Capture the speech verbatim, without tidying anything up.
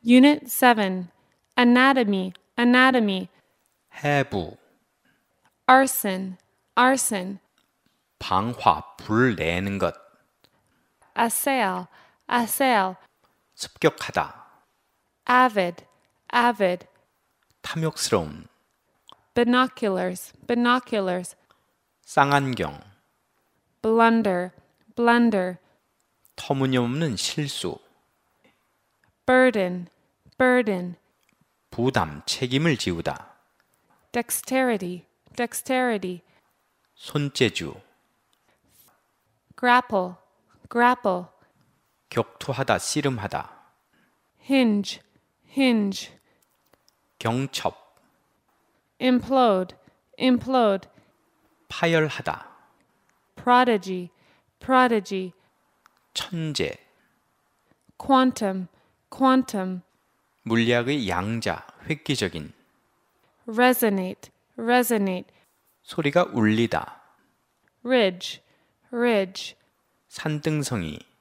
Unit seven. Anatomy, anatomy. 해부, Arson, arson. 방화, 불 내는 것. Assail, assail. 습격하다, Avid, avid. 탐욕스러움. Binoculars, binoculars. 쌍안경, Blunder, blunder. 터무니없는 실수. Burden, burden. 부담, 책임을 지우다. Dexterity, dexterity. 손재주, Grapple, grapple. 격투하다, 씨름하다. Hinge, hinge. 경첩, Implode, implode. 파열하다. Prodigy, prodigy. 천재, Quantum, quantum. 물리학의 양자, 획기적인. Resonate, resonate. 소리가 울리다. Ridge, ridge. 산등성이,